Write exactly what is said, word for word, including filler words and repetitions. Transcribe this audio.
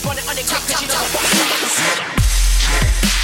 run it on the clock, 'cause you know what?